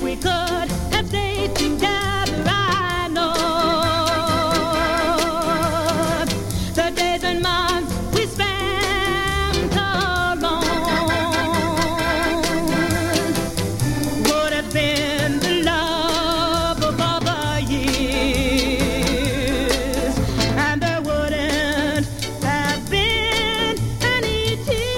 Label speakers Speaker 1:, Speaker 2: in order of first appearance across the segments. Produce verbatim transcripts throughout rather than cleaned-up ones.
Speaker 1: we could have stayed together, I know. The days and months we spent alone would have been the love of all the years, and there wouldn't have been any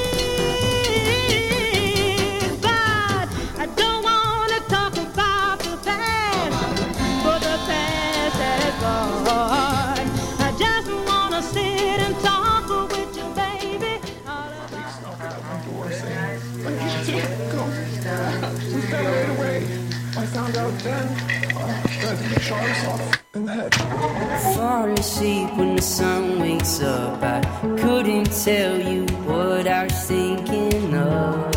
Speaker 1: tears. But I don't want to talk about the past, for the past has gone. I just want to sit and talk with you, baby. All about
Speaker 2: I found out then that he shot himself in the head.
Speaker 3: Fall asleep when the sun wakes up. I couldn't tell you what I was thinking of.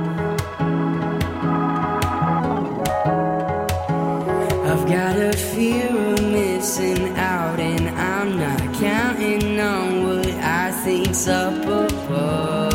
Speaker 3: I've got a fear of missing out, and I'm not counting on what I think's up above.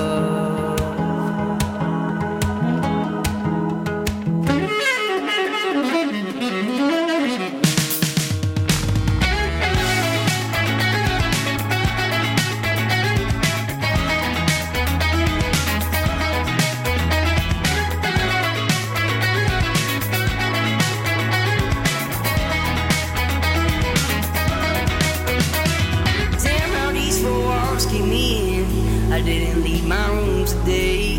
Speaker 3: Damn how these four walls keep me in. I didn't leave my room today,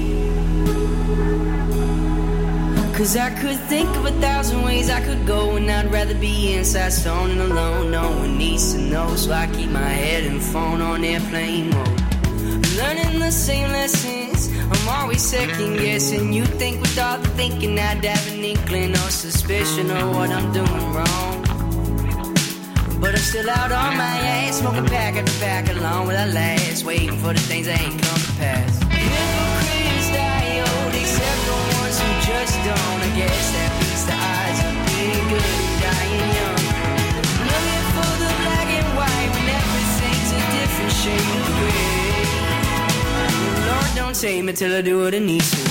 Speaker 3: 'cause I could think of a thousand ways I could go, and I'd rather be inside stone and alone. No one needs to know, so I keep my head and phone on airplane mode. Learning the same lessons, I'm always second guessing. You think with all the thinking I'd have an inkling or suspicion of what I'm doing wrong, but I'm still out on my ass, smoking pack after pack along with I last, waiting for the things that ain't come to pass. Hypocrites die old, except the ones who just don't. I guess that beats the odds of being good and dying young. Looking for the black and white when everything's a different shade of gray. Lord, don't take me till I do what I need to.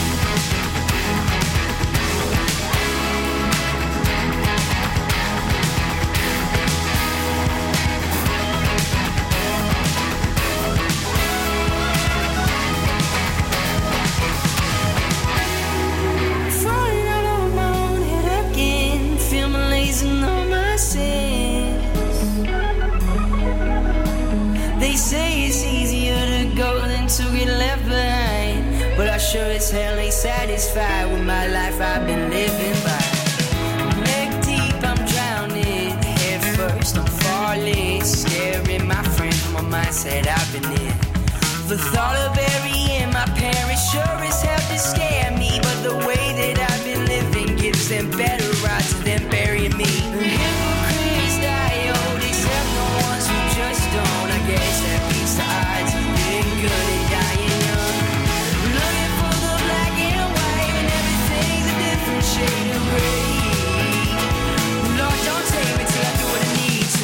Speaker 3: Falling out of my own head again, feel my lazing on my sins. They say it's easier to go than to get left behind, but I sure as hell ain't satisfied with my life I've been living by. Neck deep, I'm drowning, head first, I'm falling, scaring my friends from my mindset I've been in. The thought of burying my parents sure as hell to scare me, but the way that I've been living gives them better odds than burying me. Hypocrites die old, except the ones who just don't. I guess that beats the odds of being good and dying young. Looking for the black and white when everything's a different shade of gray. Lord, don't take me till I do what I need to.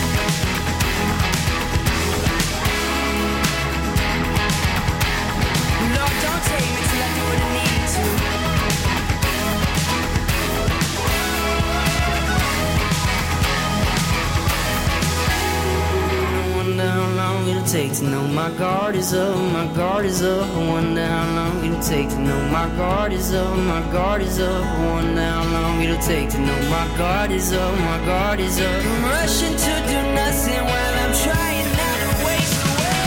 Speaker 3: Lord, don't take me till I do what I need to. I wonder how long it'll take to know my guard is up, my guard is up. I wonder how long it'll take to know my guard is up, my guard is up. I wonder how long it'll take to know my guard is up, my guard is up. I'm rushing to do nothing while I'm trying not to waste away.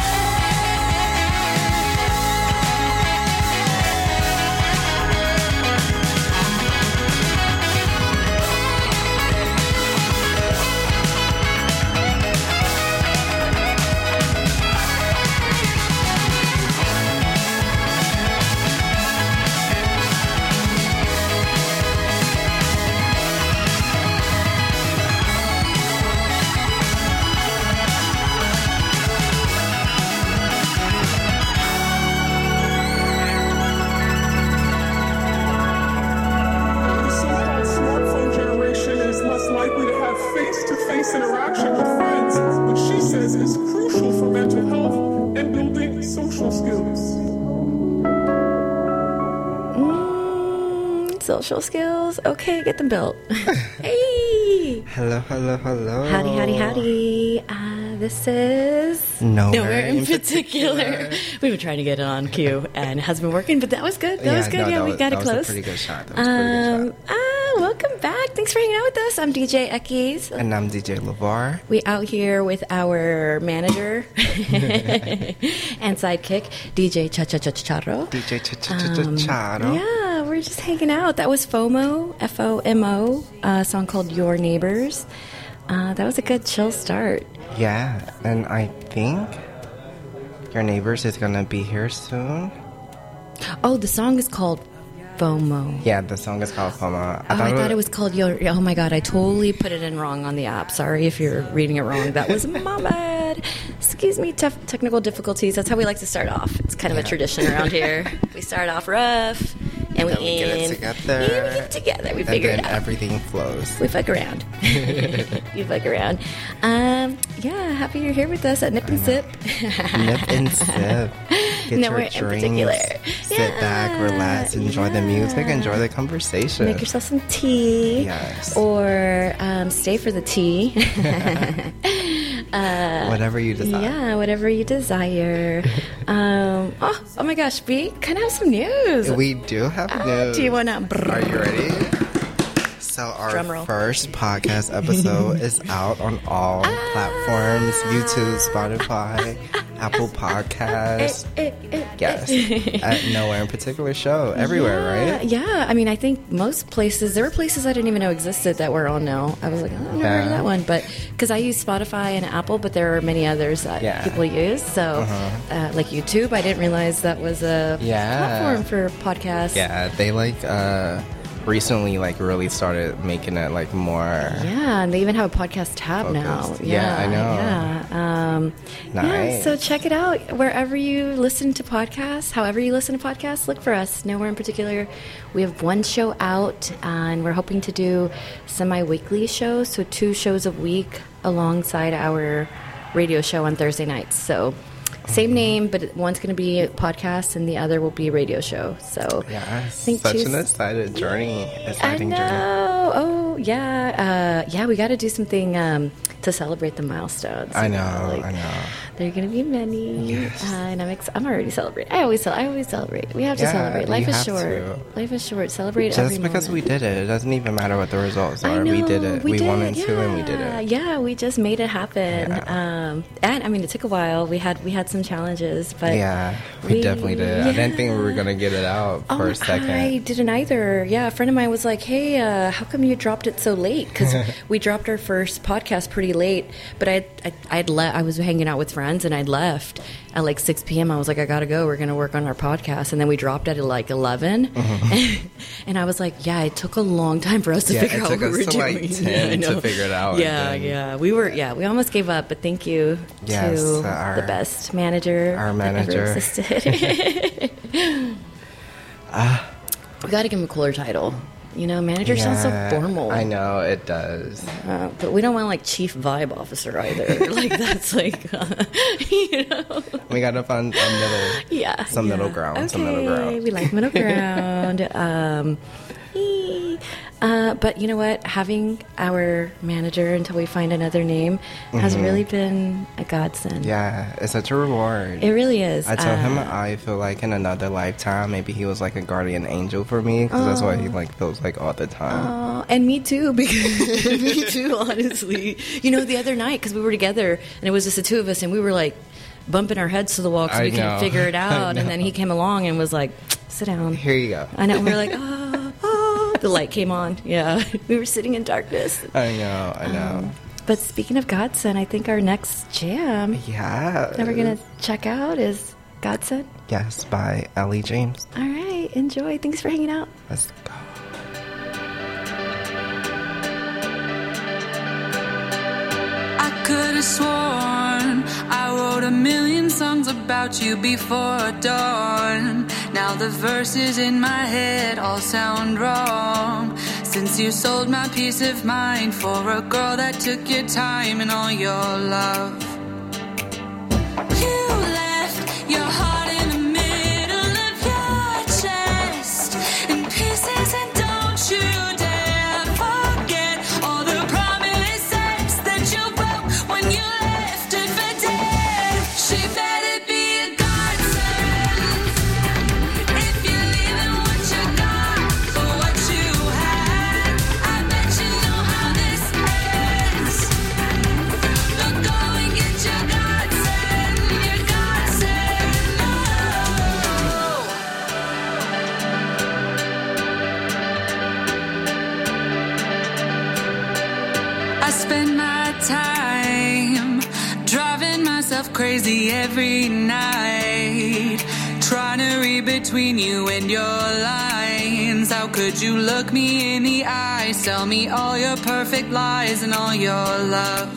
Speaker 2: The so-called smartphone generation is less likely to have face-to-face interaction with friends, which she says is crucial for mental health and building social skills.
Speaker 4: Mm, social skills. nails. Okay, get them built. Hey.
Speaker 5: Hello, hello, hello.
Speaker 4: Howdy, howdy, howdy. Uh, this is
Speaker 5: Nowhere,
Speaker 4: Nowhere in,
Speaker 5: in
Speaker 4: particular.
Speaker 5: particular.
Speaker 4: We've been trying to get it on cue, and it hasn't been working, but that was good. That
Speaker 5: Yeah,
Speaker 4: was good.
Speaker 5: no,
Speaker 4: yeah,
Speaker 5: that
Speaker 4: we
Speaker 5: was-
Speaker 4: got
Speaker 5: that
Speaker 4: it
Speaker 5: was a
Speaker 4: close.
Speaker 5: pretty good shot. That was a pretty good
Speaker 4: um, ah, welcome back. Thanks for hanging out with us. I'm D J Ekis.
Speaker 5: And I'm D J LeVar.
Speaker 4: We out here with our manager and sidekick, D J Cha Cha Cha Charo.
Speaker 5: D J Ch-ch-ch-ch-charo.
Speaker 4: Yeah, we're just hanging out. That was FOMO, F O M O, a song called Your Neighbors. Uh, that was a good chill start.
Speaker 5: Yeah, and I think Your Neighbors is gonna be here soon.
Speaker 4: Oh, the song is called FOMO.
Speaker 5: Yeah, the song is called FOMO. I
Speaker 4: Oh, I thought it was called Your... Oh, my God, I totally put it in wrong on the app. Sorry if you're reading it wrong. That was my bad. Excuse me, tough technical difficulties. That's how we like to start off. It's kind of a tradition around here. We start off rough, and we
Speaker 5: Then we get it
Speaker 4: end...
Speaker 5: together.
Speaker 4: Yeah, we get it together. We
Speaker 5: and
Speaker 4: figure
Speaker 5: then
Speaker 4: it out.
Speaker 5: everything flows.
Speaker 4: We fuck around. You fuck around. Um, yeah, happy you're here with us at Nip and Sip.
Speaker 5: Nip and sip. Get
Speaker 4: Nowhere
Speaker 5: your
Speaker 4: in
Speaker 5: drinks.
Speaker 4: particular.
Speaker 5: Sit
Speaker 4: Yeah,
Speaker 5: back, relax, enjoy the music,
Speaker 4: yeah.
Speaker 5: enjoy the conversation.
Speaker 4: Make yourself some tea.
Speaker 5: Yes.
Speaker 4: Or um, stay for the tea.
Speaker 5: Whatever you decide.
Speaker 4: Yeah, whatever you desire. um, oh, oh my gosh, we kind of have some news.
Speaker 5: We do have
Speaker 4: Ah,
Speaker 5: news.
Speaker 4: do you want to...
Speaker 5: Are you ready? So our
Speaker 4: Drum roll.
Speaker 5: first podcast episode is out on all
Speaker 4: Ah.
Speaker 5: platforms: YouTube, Spotify, Apple Podcasts.
Speaker 4: Eh, eh, eh,
Speaker 5: Yes,
Speaker 4: eh.
Speaker 5: at Nowhere in Particular show everywhere,
Speaker 4: yeah,
Speaker 5: right?
Speaker 4: Yeah, I mean, I think most places, there were places I didn't even know existed that were on now. I was like, oh, I've never heard of
Speaker 5: Yeah.
Speaker 4: that one. But because I use Spotify and Apple, but there are many others that
Speaker 5: Yeah.
Speaker 4: people use. So, uh, like YouTube, I didn't realize that was a
Speaker 5: Yeah.
Speaker 4: platform for podcasts.
Speaker 5: Yeah, they like uh recently like really started making it like more
Speaker 4: Yeah, and they even have a podcast tab now.
Speaker 5: Focused. Yeah, I know.
Speaker 4: Yeah. Um, yeah,
Speaker 5: Nice.
Speaker 4: so check it out wherever you listen to podcasts. However you listen to podcasts, look for us. Nowhere in particular. We have one show out, and we're hoping to do semi-weekly shows, so two shows a week alongside our radio show on Thursday nights. So same name, but one's going to be a podcast, and the other will be a radio show. So
Speaker 5: yeah,
Speaker 4: I think
Speaker 5: such
Speaker 4: two's-
Speaker 5: an excited journey.
Speaker 4: I
Speaker 5: Exciting journey.
Speaker 4: know. Oh, yeah. Uh, yeah, we got to do something um, to celebrate the milestones.
Speaker 5: I
Speaker 4: you
Speaker 5: know,
Speaker 4: like,
Speaker 5: I know.
Speaker 4: There are going to be many.
Speaker 5: Yes.
Speaker 4: Uh, and I'm, ex- I'm already celebrating. I always, cel- I always celebrate. We have to
Speaker 5: Yeah,
Speaker 4: celebrate. Life
Speaker 5: you
Speaker 4: is
Speaker 5: have
Speaker 4: short.
Speaker 5: to.
Speaker 4: Life is short. Celebrate every
Speaker 5: Just because
Speaker 4: moment.
Speaker 5: we did it, it doesn't even matter what the results
Speaker 4: I
Speaker 5: are.
Speaker 4: know,
Speaker 5: we did it. We,
Speaker 4: did,
Speaker 5: wanted to, and we did
Speaker 4: yeah.
Speaker 5: it.
Speaker 4: Yeah, we just made it happen. Um, and I mean, it took a while. We had we had some challenges, but
Speaker 5: Yeah, we,
Speaker 4: we-
Speaker 5: definitely did. I didn't think we were
Speaker 4: yeah.
Speaker 5: gonna get it out for
Speaker 4: Oh,
Speaker 5: a second.
Speaker 4: I didn't either. Yeah, a friend of mine was like, "Hey, uh, how come you dropped it so late?" Because we dropped our first podcast pretty late. But I, I, I'd le- I was hanging out with friends, and I'd left at like six p.m. I was like, "I gotta go. We're gonna work on our podcast." And then we dropped it at like eleven. And I was like, "Yeah, it took a long time for us to
Speaker 5: Yeah,
Speaker 4: figure
Speaker 5: it
Speaker 4: out
Speaker 5: took
Speaker 4: what we
Speaker 5: us
Speaker 4: were
Speaker 5: to, like,
Speaker 4: doing."
Speaker 5: ten
Speaker 4: Yeah, I
Speaker 5: to
Speaker 4: know.
Speaker 5: figure it out,
Speaker 4: Yeah,
Speaker 5: and then-
Speaker 4: yeah. We were, yeah, we almost gave up. But thank you
Speaker 5: Yes,
Speaker 4: to
Speaker 5: our-
Speaker 4: the best manager,
Speaker 5: our
Speaker 4: that ever
Speaker 5: manager.
Speaker 4: existed. We got to give him a cooler title. You know, manager sounds
Speaker 5: Yeah,
Speaker 4: so formal.
Speaker 5: I know it does.
Speaker 4: Uh, but we don't want like chief vibe officer either. Like that's like, uh, you know.
Speaker 5: We gotta find a middle.
Speaker 4: Yeah.
Speaker 5: Some
Speaker 4: yeah.
Speaker 5: middle ground,
Speaker 4: Okay,
Speaker 5: some middle ground.
Speaker 4: we like middle ground. um, ee. uh, but you know what? Having our manager until we find another name has really been a godsend.
Speaker 5: Yeah, it's such a reward.
Speaker 4: It really is.
Speaker 5: I tell him
Speaker 4: Uh,
Speaker 5: I feel like in another lifetime, maybe he was like a guardian angel for me, because that's what he like feels like all the time.
Speaker 4: Oh, and me too, because me too, honestly. You know, the other night, because we were together, and it was just the two of us, and we were like bumping our heads to the wall because
Speaker 5: I
Speaker 4: we couldn't
Speaker 5: know.
Speaker 4: figure it
Speaker 5: I
Speaker 4: out. And then
Speaker 5: know.
Speaker 4: he came along and was like, sit down.
Speaker 5: Here you go.
Speaker 4: I know. And we were like, oh, oh. The light came on. Yeah. We were sitting in darkness.
Speaker 5: I know, I know.
Speaker 4: Um, but speaking of Godson, I think our next jam
Speaker 5: yeah.
Speaker 4: that we're going to check out is Godson.
Speaker 5: Yes, by Ellie James.
Speaker 4: All right. Enjoy. Thanks for hanging out.
Speaker 5: Let's go.
Speaker 6: I could have sworn I wrote a million songs about you before dawn. Now the verses in my head all sound wrong. Since you sold my peace of mind for a girl that took your time and all your love. You left your heart in the middle of your chest in pieces, and don't you dare I spend my time driving myself crazy every night, trying to read between you and your lines. How could you look me in the eyes, tell me all your perfect lies and all your love?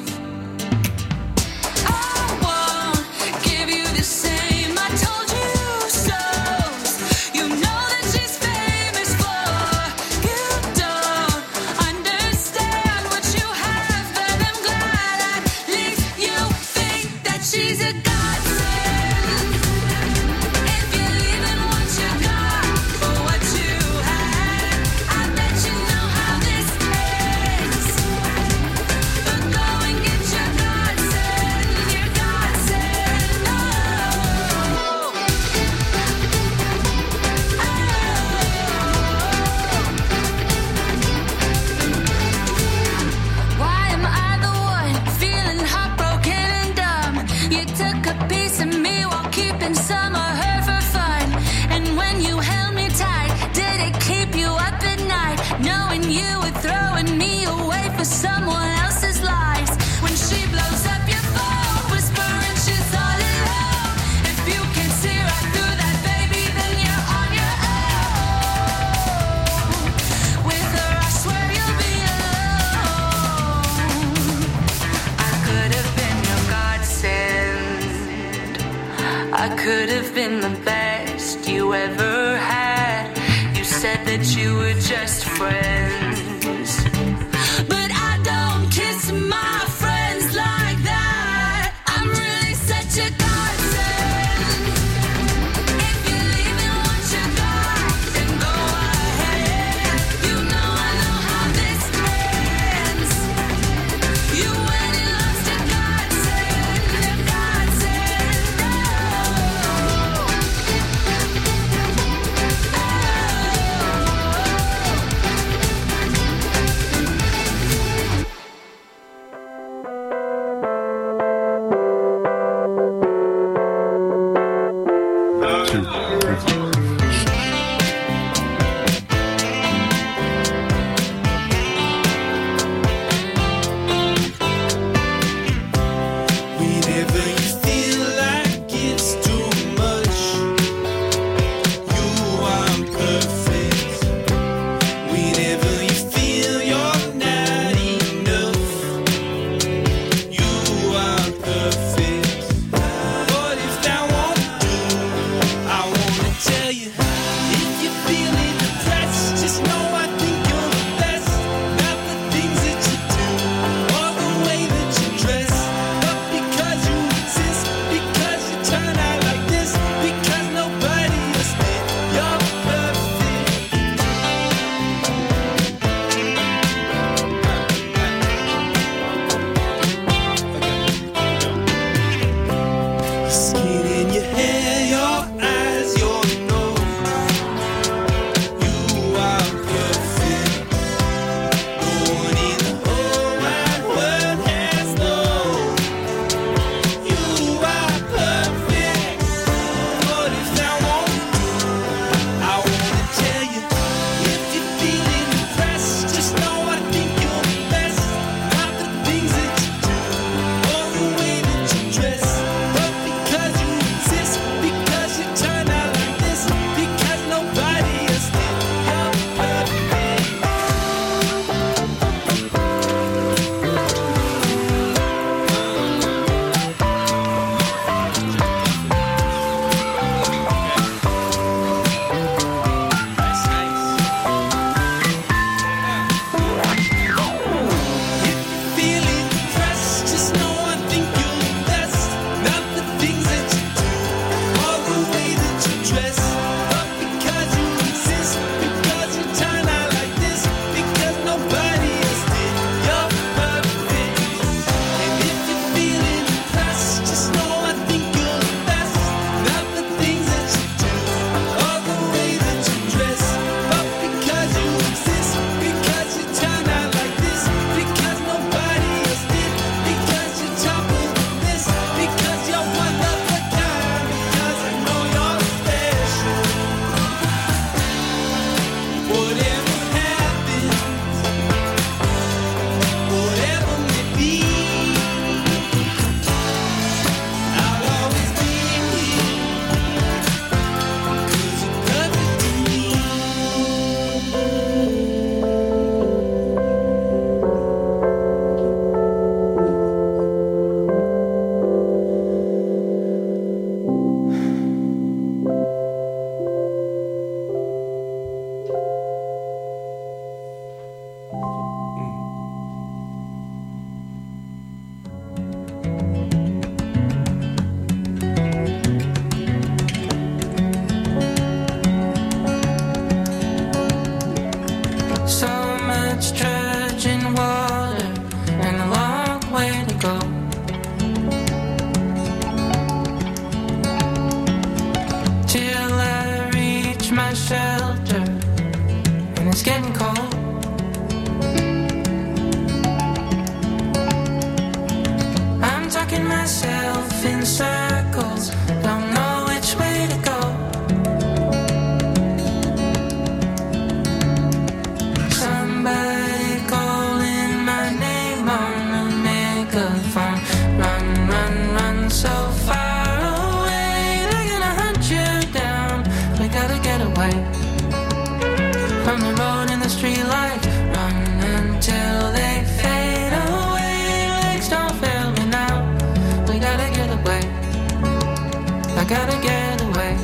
Speaker 6: I won't give you the same, I told you so. You know that she's famous for, you don't understand what you have, but I'm glad at least you think that she's a godsend. If you're leaving what you got for what you had, I bet you know how this ends. But go and get your godsend, your godsend. Oh, why am I the one feeling heartbroken and dumb? You took a piece of me while keeping some of her for fun. And when you held me tight, did it keep you up at night, knowing you were throwing me away for someone else's lies? When she blows up your phone, whispering she's all alone. If you can see right through that, baby, then you're on your own. With her, I swear you'll be alone. I could have been your godsend. I could have been the best you ever had. You said that you were just friends, but I don't kiss my friends like that. I'm really such a godsend. If you're leaving what you got, then go ahead. You know I know how this ends. You went and lost a godsend, a godsend. Oh, oh.
Speaker 3: So much trudging water and a long way to go. Till I reach my shelter and it's getting cold. I'm talking myself in circles, don't know which way to go. Somebody calling my name on the megaphone. Run, run, run so far away, they're gonna hunt you down. We gotta get away from the road and the street lights. Run until they fade away. Legs don't fail me now. We gotta get away. I gotta get away.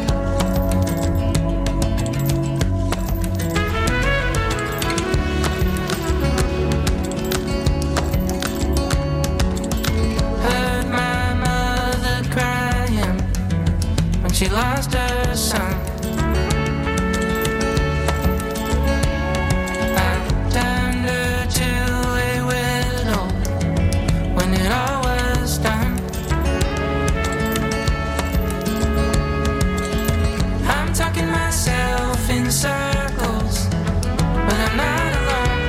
Speaker 3: Heard my mother crying when she lost her son. I turned her to a widow when it all was done. I'm talking myself in circles, but I'm not alone.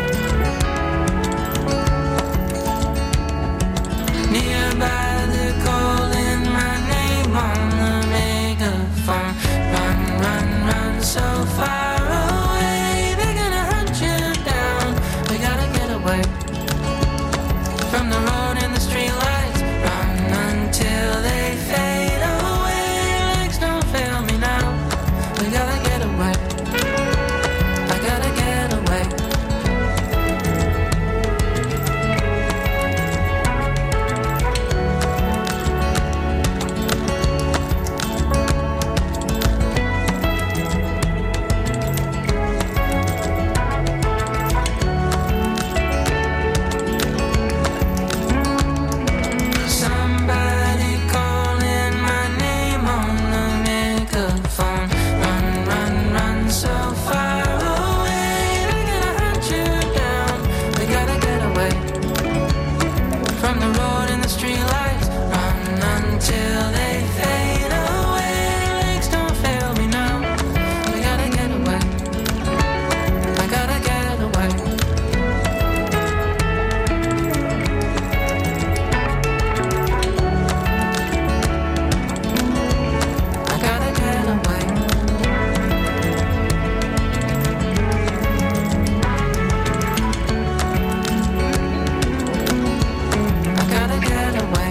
Speaker 3: Nearby they're calling my name on the megaphone. Run, run, run so far away, they're gonna hunt you down. We gotta get away from the road and the street lights. Run until they fade away. Legs don't fail me now. We gotta get away. I gotta get away. Somebody calling my name on the megaphone. Run, run, run so far away, they're gonna hunt you down. We gotta get away from the road and the street lights. Run until they fade away. Legs don't fail me now. We gotta get away. I gotta get away. I gotta get away. I gotta get away.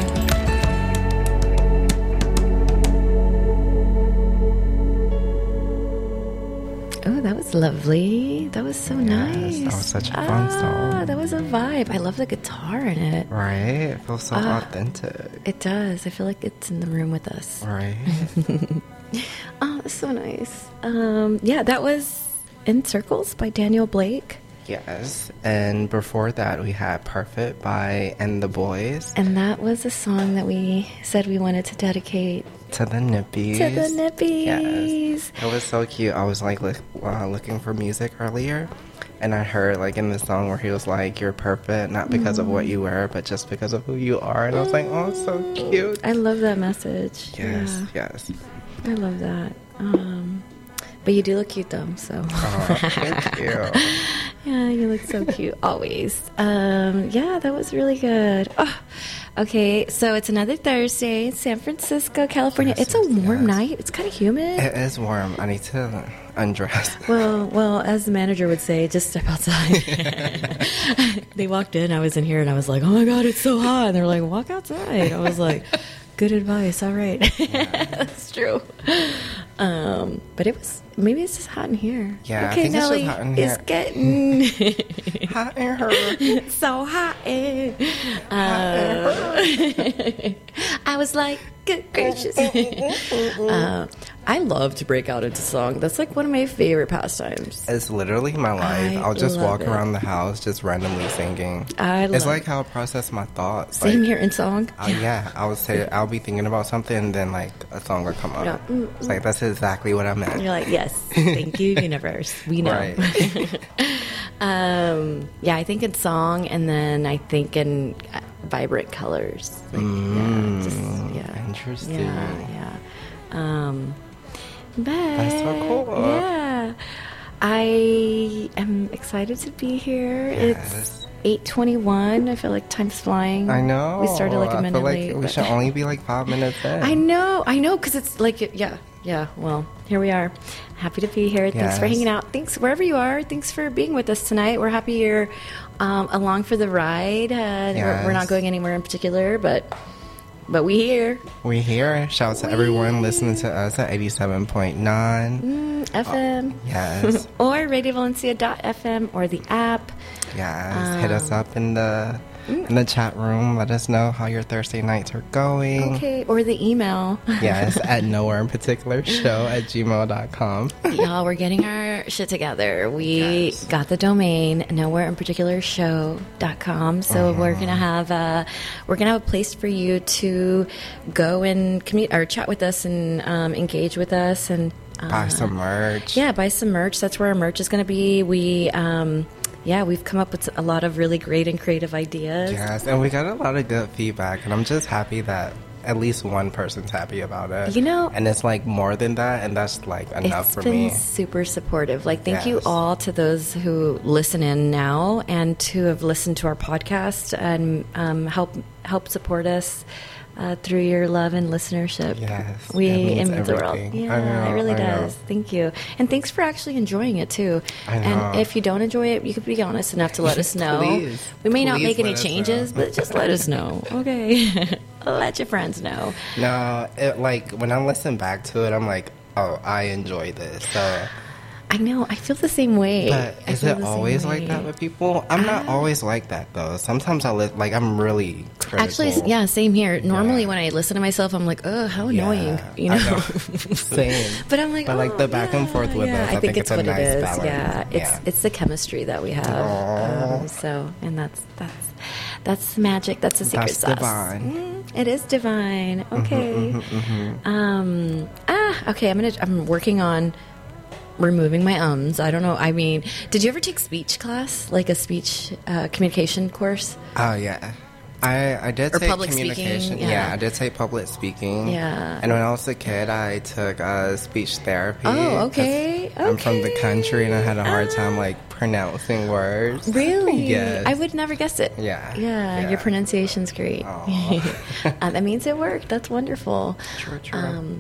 Speaker 4: Oh, that was lovely. That was so nice.
Speaker 5: that was such a fun
Speaker 4: ah,
Speaker 5: song.
Speaker 4: That was a vibe. I love the guitar in it.
Speaker 5: Right? It feels so
Speaker 4: Ah.
Speaker 5: authentic.
Speaker 4: It does. I feel like it's in the room with us.
Speaker 5: Right?
Speaker 4: Oh, that's so nice. Um, yeah, that was In Circles by Daniel Blake.
Speaker 5: Yes. And before that, we had Perfect by And the Boys.
Speaker 4: And that was a song that we said we wanted to dedicate
Speaker 5: To the Nippies.
Speaker 4: to the Nippies.
Speaker 5: Yes. It was so cute. I was like look, uh, looking for music earlier, and I heard like in the song where he was like, "You're perfect, not because of what you wear, but just because of who you are." And I was like, "Oh, it's so cute."
Speaker 4: I love that message.
Speaker 5: Yes,
Speaker 4: Yeah,
Speaker 5: yes.
Speaker 4: I love that. Um, but you do look cute though, so.
Speaker 5: Oh, thank you.
Speaker 4: Yeah, you look so cute always. Um, yeah, that was really good. Oh, okay, so it's another Thursday in San Francisco, California.
Speaker 5: Yes,
Speaker 4: it's a warm
Speaker 5: yes.
Speaker 4: night. It's kind of humid.
Speaker 5: It is warm. I need to undress.
Speaker 4: Well, well, as the manager would say, just step outside. They walked in. I was in here, and I was like, "Oh my god, it's so hot!" And they're like, "Walk outside." I was like, "Good advice. All right, that's true." Um, but it was maybe it's just hot in here.
Speaker 5: Yeah, I
Speaker 4: okay,
Speaker 5: think it's just
Speaker 4: Nelly,
Speaker 5: hot in
Speaker 4: it's
Speaker 5: here.
Speaker 4: getting
Speaker 5: Hot in her.
Speaker 4: so hot. In. Uh, I was like, good gracious. uh, I love to break out into song. That's like one of my favorite pastimes.
Speaker 5: It's literally my life.
Speaker 4: I
Speaker 5: I'll just
Speaker 4: love
Speaker 5: walk
Speaker 4: it.
Speaker 5: around the house just randomly singing.
Speaker 4: I
Speaker 5: It's
Speaker 4: love
Speaker 5: like how I process my thoughts.
Speaker 4: Same
Speaker 5: like,
Speaker 4: here in song.
Speaker 5: Oh yeah, I would say I'll be thinking about something, and then like a song will come up.
Speaker 4: Yeah. Mm,
Speaker 5: It's like that's exactly what I meant.
Speaker 4: You're like, yes. Yes. Thank you, universe. We know.
Speaker 5: Right.
Speaker 4: um, yeah, I think in song, and then I think in uh, vibrant colors. Like,
Speaker 5: Mm,
Speaker 4: yeah, just, yeah.
Speaker 5: interesting.
Speaker 4: Yeah, yeah. Um, but
Speaker 5: That's so cool.
Speaker 4: Yeah, I am excited to be here.
Speaker 5: Yes.
Speaker 4: It's eight twenty-one. I feel like time's flying.
Speaker 5: I know.
Speaker 4: We started like a
Speaker 5: I
Speaker 4: minute
Speaker 5: feel like
Speaker 4: late.
Speaker 5: we
Speaker 4: but-
Speaker 5: should only be like five minutes in.
Speaker 4: I know, I know, because it's like, yeah, yeah, well, here we are. Happy to be here. Thanks for
Speaker 5: Yes.
Speaker 4: hanging out. Thanks, wherever you are. Thanks for being with us tonight. We're happy you're um, along for the ride. Uh, we're, we're not
Speaker 5: Yes.
Speaker 4: going anywhere in particular, but but we here.
Speaker 5: We here. Shout out to everyone listening to us at eighty-seven point nine.
Speaker 4: Mm, F M.
Speaker 5: Yes.
Speaker 4: Or radio valencia dot f m or the app.
Speaker 5: Yes. Hit
Speaker 4: Um,
Speaker 5: us up in the in the chat room. Let us know how your Thursday nights are going.
Speaker 4: Okay, or the email.
Speaker 5: Yes, at nowhere in particular show at gmail dot com.
Speaker 4: Y'all, we're getting our shit together. We
Speaker 5: Yes.
Speaker 4: got the domain nowhere in particular show dot com. So
Speaker 5: Uh-huh.
Speaker 4: we're gonna have a we're gonna have a place for you to go and commute or chat with us and um, engage with us and uh,
Speaker 5: Buy some merch.
Speaker 4: yeah, buy some merch. That's where our merch is gonna be. We um, yeah, we've come up with a lot of really great and creative ideas.
Speaker 5: Yes, and we got a lot of good feedback, and I'm just happy that at least one person's happy about it.
Speaker 4: You know-
Speaker 5: and it's like more than that, and that's like enough
Speaker 4: It's
Speaker 5: for
Speaker 4: been
Speaker 5: me.
Speaker 4: super supportive. Like, thank you
Speaker 5: Yes.
Speaker 4: all to those who listen in now and to have listened to our podcast and um, help help support us uh, through your love and listenership.
Speaker 5: Yes,
Speaker 4: we
Speaker 5: it means
Speaker 4: it means the world.
Speaker 5: everything.
Speaker 4: Yeah,
Speaker 5: I know,
Speaker 4: it really
Speaker 5: I know.
Speaker 4: does. Thank you, and thanks for actually enjoying it too.
Speaker 5: I
Speaker 4: And
Speaker 5: know.
Speaker 4: if you don't enjoy it, you could be honest enough to let us know.
Speaker 5: Please,
Speaker 4: we may not
Speaker 5: please
Speaker 4: make any
Speaker 5: let us
Speaker 4: changes,
Speaker 5: know.
Speaker 4: but just let us know. Okay, let your friends know.
Speaker 5: No, it, like when I listen back to it, I'm like, oh, I enjoy this. So,
Speaker 4: I know. I feel the same way.
Speaker 5: but
Speaker 4: I
Speaker 5: is
Speaker 4: feel
Speaker 5: it
Speaker 4: the same
Speaker 5: always like
Speaker 4: way.
Speaker 5: that with people? I'm not always like that though. Sometimes I li- like I'm really critical.
Speaker 4: Actually, yeah, same here. Normally,
Speaker 5: Yeah.
Speaker 4: when I listen to myself, I'm like, "Oh, how
Speaker 5: Yeah,
Speaker 4: annoying," you
Speaker 5: I
Speaker 4: know.
Speaker 5: Same.
Speaker 4: But I'm like,
Speaker 5: But, like,
Speaker 4: oh,
Speaker 5: the back and
Speaker 4: yeah,
Speaker 5: forth with
Speaker 4: yeah.
Speaker 5: us,
Speaker 4: I,
Speaker 5: I
Speaker 4: think
Speaker 5: think
Speaker 4: it's
Speaker 5: it's a
Speaker 4: what
Speaker 5: nice
Speaker 4: it is.
Speaker 5: balance.
Speaker 4: Yeah, it's
Speaker 5: Yeah.
Speaker 4: it's the chemistry that we have.
Speaker 5: Aw.
Speaker 4: Um, so, and that's that's that's the magic. That's the secret
Speaker 5: That's
Speaker 4: sauce.
Speaker 5: divine.
Speaker 4: Mm, it is divine. Okay.
Speaker 5: mm-hmm,
Speaker 4: Um. Ah. Okay. I'm gonna. I'm working on removing my ums. I don't know. I mean, did you ever take speech class, like a speech uh, communication course?
Speaker 5: Oh yeah. I, I did
Speaker 4: Or
Speaker 5: take
Speaker 4: public speaking,
Speaker 5: communication.
Speaker 4: yeah.
Speaker 5: Yeah. I did take public speaking.
Speaker 4: Yeah.
Speaker 5: And when I was a kid, I took uh, speech therapy.
Speaker 4: Oh,
Speaker 5: 'cause
Speaker 4: okay,
Speaker 5: I'm from the
Speaker 4: okay.
Speaker 5: country, and I had a hard time like pronouncing words.
Speaker 4: Really?
Speaker 5: Yes.
Speaker 4: I would never guess it.
Speaker 5: Yeah,
Speaker 4: Yeah,
Speaker 5: yeah.
Speaker 4: your pronunciation's great.
Speaker 5: Aw.
Speaker 4: uh, that means it worked. That's wonderful.
Speaker 5: True, true.
Speaker 4: Um,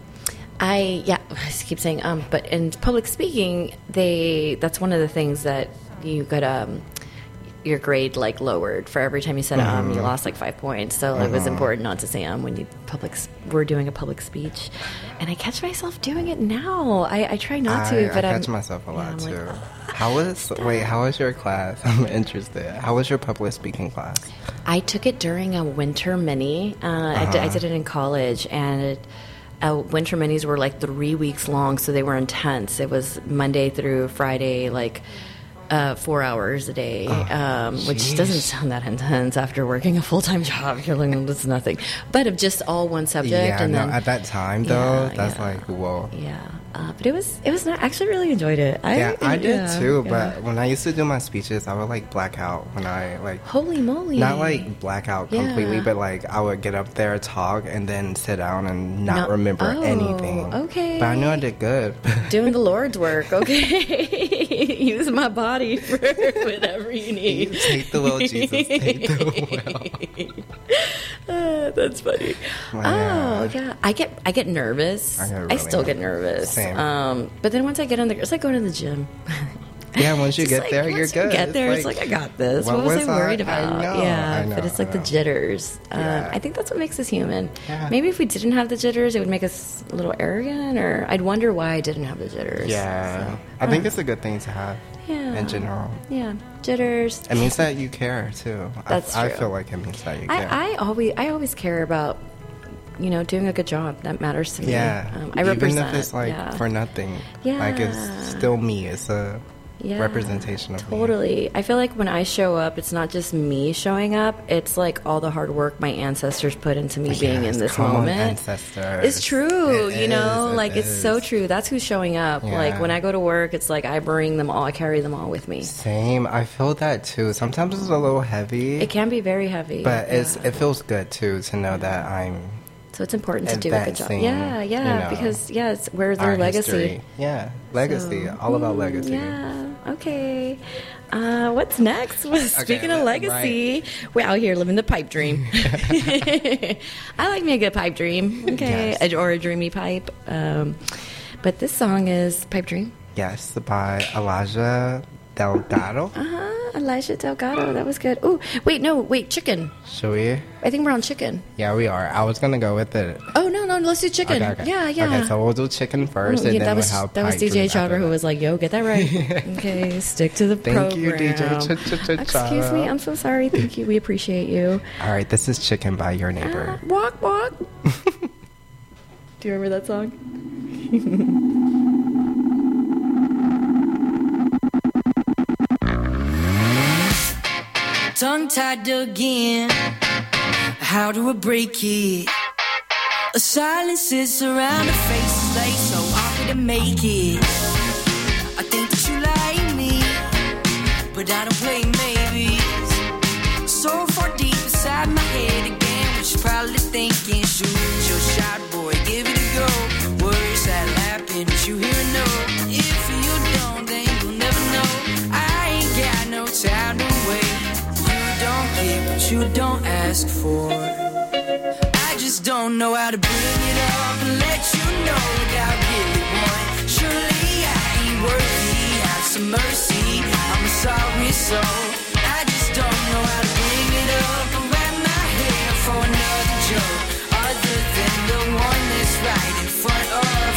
Speaker 4: I, yeah, I just keep saying, um, but in public speaking, they, that's one of the things that you could, um, your grade like lowered for every time you said um
Speaker 5: Mm-hmm.
Speaker 4: you lost like five points, so it was important not to say um when you public s- were doing a public speech. And I catch myself doing it now. I, I try not to,
Speaker 5: I,
Speaker 4: but
Speaker 5: I
Speaker 4: I'm,
Speaker 5: catch myself a
Speaker 4: yeah,
Speaker 5: lot
Speaker 4: I'm
Speaker 5: too.
Speaker 4: like, "Ugh."
Speaker 5: How was wait? How was your class? I'm interested. How was your public speaking class?
Speaker 4: I took it during a winter mini. Uh, I, did, I did it in college, and it, uh, winter minis were like three weeks long, so they were intense. It was Monday through Friday, like uh, four hours a day, um, which
Speaker 5: jeez.
Speaker 4: doesn't sound that intense after working a full time job. You're like, "Well, that's nothing," but of just all one subject.
Speaker 5: yeah,
Speaker 4: and
Speaker 5: no,
Speaker 4: then,
Speaker 5: at that time though,
Speaker 4: Yeah,
Speaker 5: that's
Speaker 4: yeah.
Speaker 5: like whoa.
Speaker 4: yeah, uh, but it was it was not, I actually really enjoyed it. I,
Speaker 5: Yeah, I did
Speaker 4: yeah,
Speaker 5: too.
Speaker 4: yeah.
Speaker 5: But when I used to do my speeches, I would like black out when I like
Speaker 4: holy moly,
Speaker 5: not like black out
Speaker 4: Yeah.
Speaker 5: completely, but like I would get up there, talk, and then sit down and not
Speaker 4: No-
Speaker 5: remember
Speaker 4: oh,
Speaker 5: anything.
Speaker 4: okay.
Speaker 5: But I knew I did good.
Speaker 4: doing the Lord's work, okay? Use my body for whatever you need.
Speaker 5: Take the will, Jesus. Take the will.
Speaker 4: Uh, that's funny.
Speaker 5: Yeah.
Speaker 4: Oh yeah, I get I get nervous.
Speaker 5: I get
Speaker 4: I
Speaker 5: really
Speaker 4: still get nervous.
Speaker 5: Same.
Speaker 4: Um, but then once I get in the, it's like going to the gym.
Speaker 5: Yeah, once you
Speaker 4: Just
Speaker 5: get
Speaker 4: like,
Speaker 5: there,
Speaker 4: once
Speaker 5: you're
Speaker 4: you
Speaker 5: good.
Speaker 4: Get there, it's like, I got this. What,
Speaker 5: what
Speaker 4: was,
Speaker 5: was
Speaker 4: I worried
Speaker 5: I- I
Speaker 4: about?
Speaker 5: know,
Speaker 4: yeah,
Speaker 5: I know,
Speaker 4: but it's like
Speaker 5: I
Speaker 4: the
Speaker 5: know.
Speaker 4: jitters. Um,
Speaker 5: Yeah.
Speaker 4: I think that's what makes us human.
Speaker 5: Yeah.
Speaker 4: Maybe if we didn't have the jitters, it would make us a little arrogant, or I'd wonder why I didn't have the jitters.
Speaker 5: Yeah,
Speaker 4: So,
Speaker 5: I think it's a good thing to have
Speaker 4: yeah.
Speaker 5: in general.
Speaker 4: Yeah, jitters.
Speaker 5: It means that you care too.
Speaker 4: That's
Speaker 5: I, I
Speaker 4: true.
Speaker 5: feel like it means that you care.
Speaker 4: I, I always I always care about, you know, doing a good job. That matters to me.
Speaker 5: yeah,
Speaker 4: um, I
Speaker 5: even
Speaker 4: represent.
Speaker 5: if it's like
Speaker 4: yeah.
Speaker 5: for nothing.
Speaker 4: Yeah.
Speaker 5: Like it's still me. It's a
Speaker 4: Yeah,
Speaker 5: representation of me.
Speaker 4: totally. I feel like when I show up, it's not just me showing up. It's like all the hard work my ancestors put into me being
Speaker 5: Yes,
Speaker 4: in this
Speaker 5: come on,
Speaker 4: moment.
Speaker 5: ancestors.
Speaker 4: It's true,
Speaker 5: It
Speaker 4: you know,
Speaker 5: is, it
Speaker 4: like it's so
Speaker 5: is.
Speaker 4: true. That's who's showing up.
Speaker 5: Yeah.
Speaker 4: Like when I go to work, it's like I bring them all, I carry them all with me.
Speaker 5: Same. I feel that too. Sometimes it's a little heavy,
Speaker 4: It can be very heavy,
Speaker 5: but it's
Speaker 4: yeah.
Speaker 5: it feels good too to know that I'm
Speaker 4: So it's important to do a good job.
Speaker 5: advancing,
Speaker 4: Yeah, yeah,
Speaker 5: you know,
Speaker 4: because yeah, it's we're their
Speaker 5: our
Speaker 4: legacy.
Speaker 5: history. Yeah, legacy.
Speaker 4: So,
Speaker 5: all about
Speaker 4: mm,
Speaker 5: legacy.
Speaker 4: Yeah. Okay. Uh, what's next? Speaking of
Speaker 5: let-
Speaker 4: legacy, we're out here living the pipe dream. I like me a good pipe dream. Okay,
Speaker 5: Yes.
Speaker 4: or a dreamy pipe. Um, but this song is Pipe Dream.
Speaker 5: Yes, by Elijah Delgado.
Speaker 4: Uh huh. Elijah Delgado. That was good. Oh, wait, no, wait, chicken.
Speaker 5: Should we?
Speaker 4: I think we're on chicken.
Speaker 5: Yeah, we are. I was gonna go with it.
Speaker 4: Oh no, no, let's do chicken.
Speaker 5: Okay, okay.
Speaker 4: Yeah, yeah.
Speaker 5: Okay, so we'll do chicken first,
Speaker 4: Oh,
Speaker 5: and
Speaker 4: yeah,
Speaker 5: then
Speaker 4: that was
Speaker 5: we'll have
Speaker 4: that was
Speaker 5: pipe
Speaker 4: D J
Speaker 5: dream
Speaker 4: Chowder
Speaker 5: after
Speaker 4: who
Speaker 5: that.
Speaker 4: was like, "Yo, get that right." Okay, stick to the
Speaker 5: Thank
Speaker 4: program.
Speaker 5: you, D J Ch- Ch- Ch-
Speaker 4: Excuse me,
Speaker 5: Chowder.
Speaker 4: I'm so sorry. Thank you. We appreciate you.
Speaker 5: All right, this is Chicken by Your Neighbor.
Speaker 4: Ah, walk, walk. Do you remember that song?
Speaker 3: Tongue tied again. How do I break it? A silence sits around the faces like so awkward to make it. I think that you like me, but I don't play maybes. So far deep inside my head again, what you probably thinking? Shoot your shot, boy, give it a go. Words that happen, but you hear a no. If you don't, then you'll never know. I ain't got no time to wait. You don't ask for. I just don't know how to bring it up and let you know that I really want. Surely I ain't worthy, have some mercy. I'm a sorry soul. I just don't know how to bring it up and wrap my hair for another joke, other than the one that's right in front of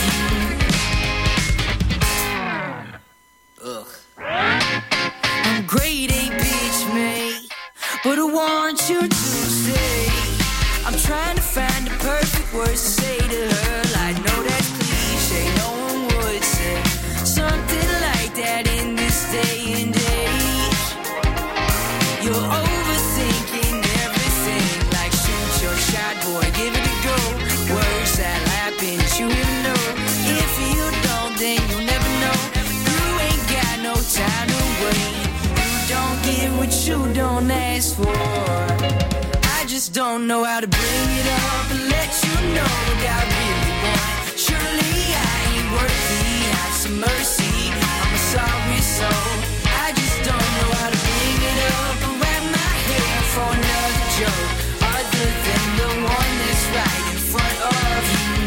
Speaker 3: you. Ugh. I'm grade A bitch, mate. But I want you to say, I'm trying to find the perfect words to say to her. I know that's cliche, no one would say something like that in this day and age. You're overthinking everything, like shoot your shot, boy, give it a go. Words that happen, you will know. If you don't, then you'll never know. You ain't got no time to wait. Don't get what you don't ask for. I just don't know how to bring it up and let you know that I really want. Surely I ain't worthy, have some mercy. I'm a sorry soul. I just don't know how to bring it up and wrap my hair for another joke, other than the one that's right in front of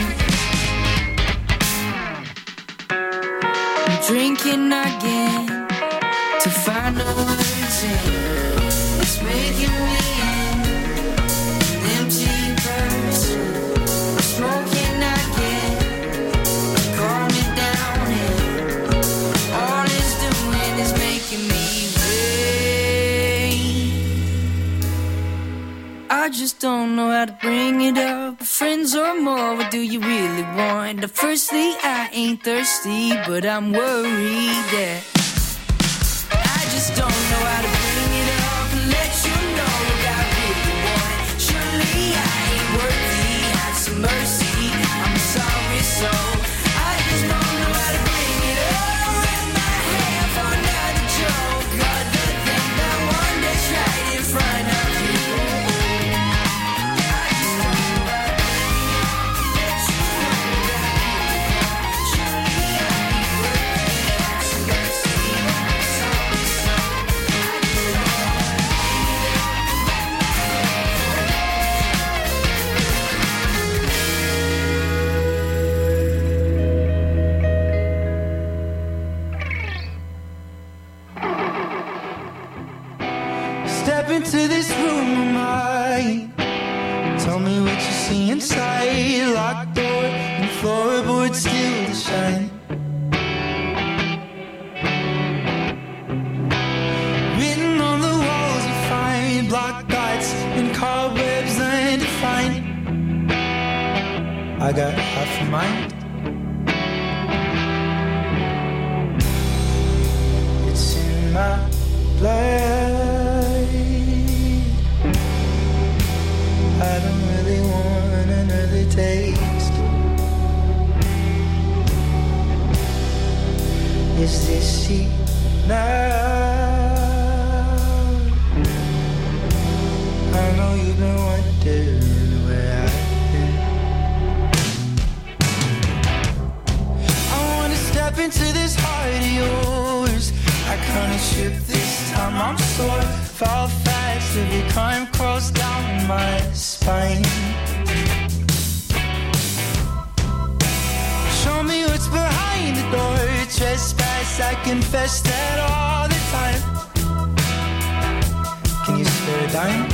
Speaker 3: you. I'm drinking again to find the words in. It's making me an empty person. Smoking again, calm me down, and all it's doing is making me wait. I just don't know how to bring it up. Friends or more, what do you really want? Firstly, I ain't thirsty, but I'm worried that I just don't know how to bring it up and let you know that I really want. Surely I ain't worthy, have some mercy. I'm a sorry soul. I just don't know how to bring it up. Wrap my hair for another joke, other than the one that's right in front of you. I just don't know how to bring it up and let you know that I really want. Surely I ain't worthy, have some mercy. I'm a sorry soul.
Speaker 7: Step into this room of mine. Tell me what you see inside. Locked door and floorboards still to shine. Written on the walls you find black dots and cobwebs undefined. I got half a mind. blind. I don't really want another taste. Is this it now? I know you've been wondering where I've been. I wanna step into this heart of yours. I kinda trip this time, I'm sore. Fall fast, every crime crawls down my spine. Show me what's behind the door. Trespass, I confess that all the time. Can you spare a dime?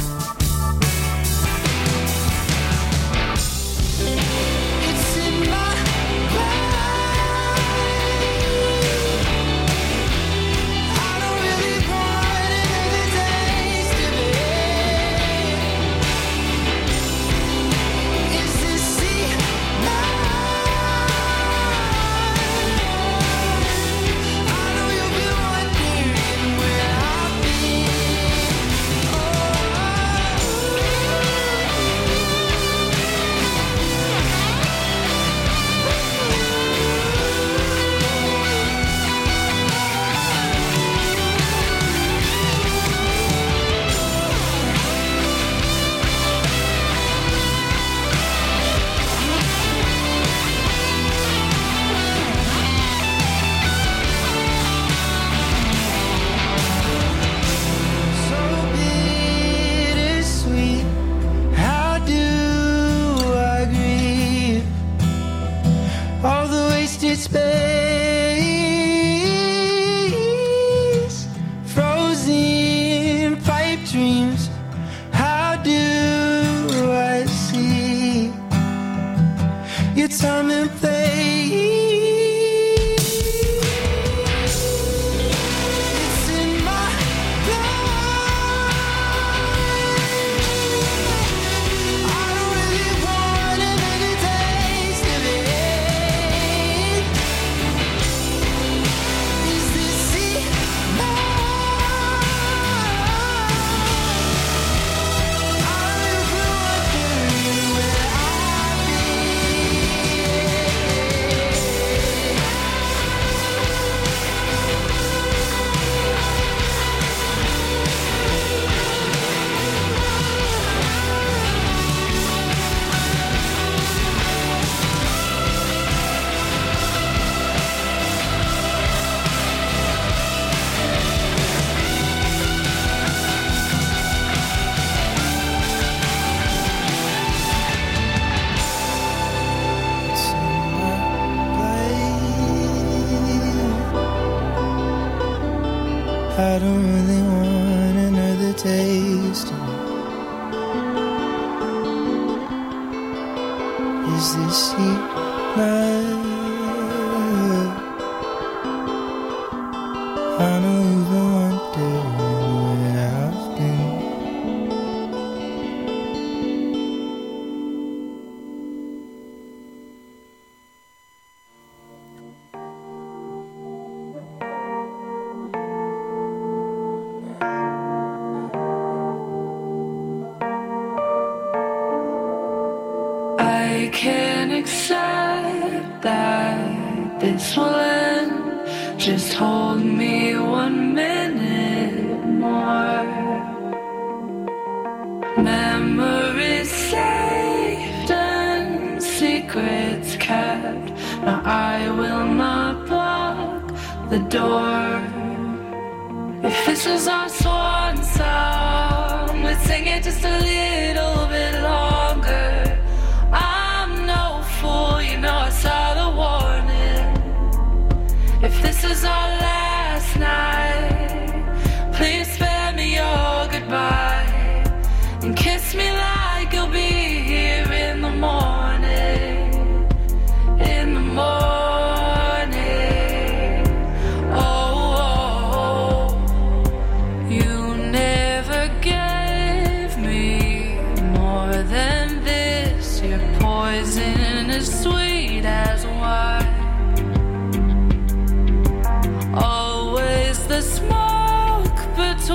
Speaker 7: It's in my blood. I don't really want another taste of it. Is this the night? I know you've been wondering where I've been. Oh, so bittersweet. How do I grieve all the wasted space, frozen pipe dreams? How do I see your time and place? It's in my blood. I don't really want another taste of it. Is this it now? I've been wondering where I've I don't really want another taste. Is this it now? I know you've been wondering where I've been.
Speaker 6: I can't accept that this will end. Just hold me one minute more. Memories saved and secrets kept. Now I will not block the door. If this was our swan song, let's sing it just a little bit longer. I'm no fool, you know I saw the warning. If this is our last night, please spare me your goodbye and kiss me like you'll be here in the morning. In the morning. Oh, oh, oh. You never gave me more than this. Your poison is sweet as wine. Always the smoke between